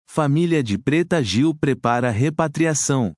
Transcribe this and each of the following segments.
Família de Preta Gil prepara repatriação.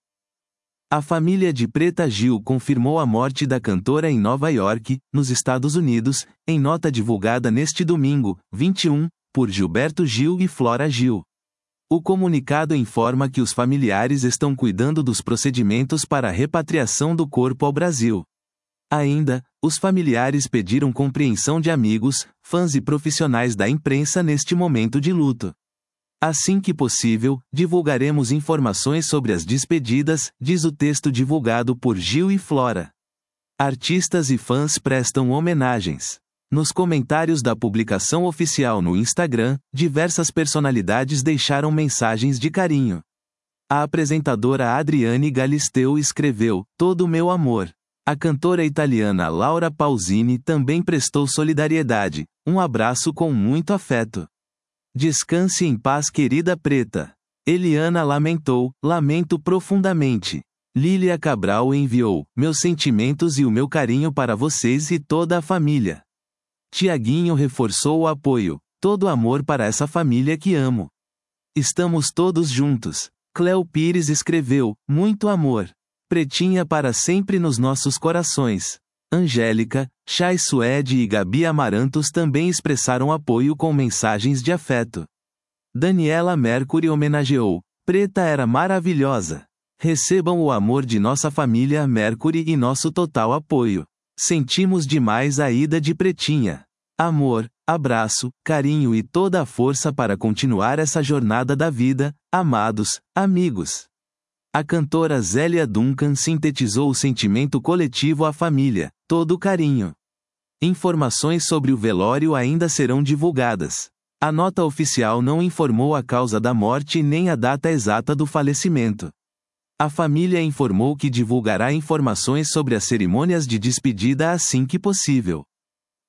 A família de Preta Gil confirmou a morte da cantora em Nova York, nos Estados Unidos, em nota divulgada neste domingo, 21, por Gilberto Gil e Flora Gil. O comunicado informa que os familiares estão cuidando dos procedimentos para a repatriação do corpo ao Brasil. Ainda, os familiares pediram compreensão de amigos, fãs e profissionais da imprensa neste momento de luto. Assim que possível, divulgaremos informações sobre as despedidas, diz o texto divulgado por Gil e Flora. Artistas e fãs prestam homenagens. Nos comentários da publicação oficial no Instagram, diversas personalidades deixaram mensagens de carinho. A apresentadora Adriane Galisteu escreveu: "Todo o meu amor". A cantora italiana Laura Pausini também prestou solidariedade: "Um abraço com muito afeto. Descanse em paz, querida Preta". Eliana lamentou: "Lamento profundamente". Lília Cabral enviou: "Meus sentimentos e o meu carinho para vocês e toda a família". Tiaguinho reforçou o apoio: "Todo amor para essa família que amo. Estamos todos juntos". Cléo Pires escreveu: "Muito amor. Pretinha para sempre nos nossos corações". Angélica, Chay Suede e Gabi Amarantos também expressaram apoio com mensagens de afeto. Daniela Mercury homenageou: "Preta era maravilhosa. Recebam o amor de nossa família Mercury e nosso total apoio. Sentimos demais a ida de Pretinha. Amor, abraço, carinho e toda a força para continuar essa jornada da vida, amados, amigos". A cantora Zélia Duncan sintetizou o sentimento coletivo à família: "Todo carinho". Informações sobre o velório ainda serão divulgadas. A nota oficial não informou a causa da morte nem a data exata do falecimento. A família informou que divulgará informações sobre as cerimônias de despedida assim que possível.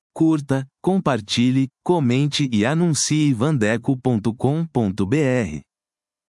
Curta, compartilhe, comente e anuncie vandeco.com.br.